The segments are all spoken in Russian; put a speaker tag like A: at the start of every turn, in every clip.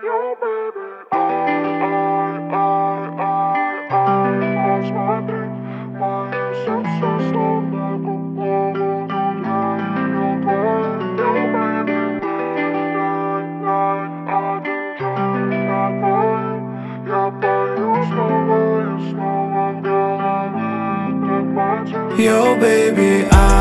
A: Yo, baby, посмотри, мое сердце словно кукла влюбляет твоих. Yo, baby, один джойнт на двоих. Я пою снова и снова в голове этот мотив.
B: Yo, baby,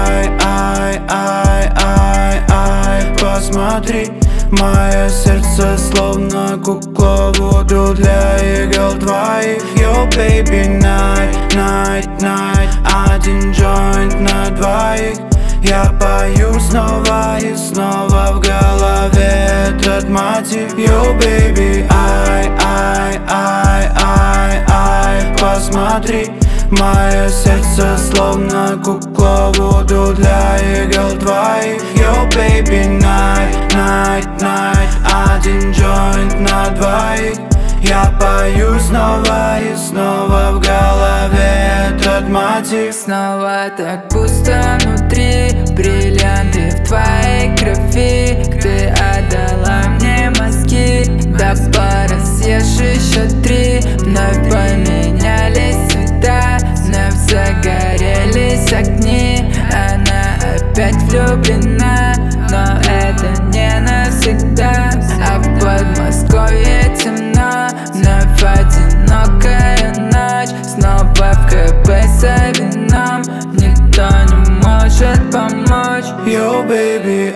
B: посмотри, мое сердце словно кукла вуду для игл твоих. Yo, baby, night, один джойнт на двоих. Я пою снова и снова в голове этот мотив. Yo, baby, посмотри, мое сердце словно кукла вуду для игл твоих. Yo, baby, night, один джойнт на двоих. Я пою снова и снова в голове этот мотив.
C: Снова так пусто внутри, бриллианты в твоей крови. Ты отдала мне мозги, до пары съешь еще 3. Вновь поменялись цвета, вновь загорелись огни. Она опять влюблена, но это не навсегда. А в Подмосковье темно, вновь одинокая ночь. Снова в КП за вином, никто не может помочь.
B: Yo, baby,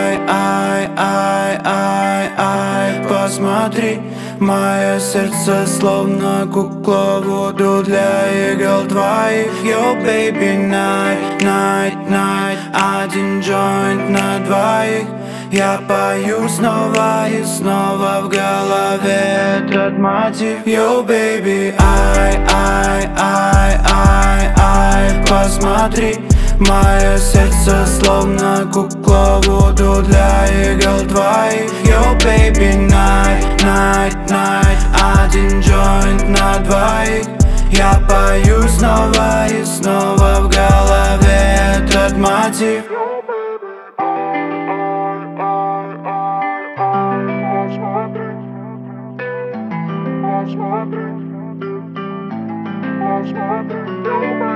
B: посмотри, мое сердце словно кукла вуду для игл твоих. Yo, baby, night, один джойнт на двоих. Я пою снова и снова в голове этот мотив. Yo, baby, посмотри, мое сердце словно кукла вуду для игл твоих. Yo, baby, night, один джойнт на двоих. Я пою снова и снова в голове этот мотив.
A: Посмотри, посмотри, посмотри,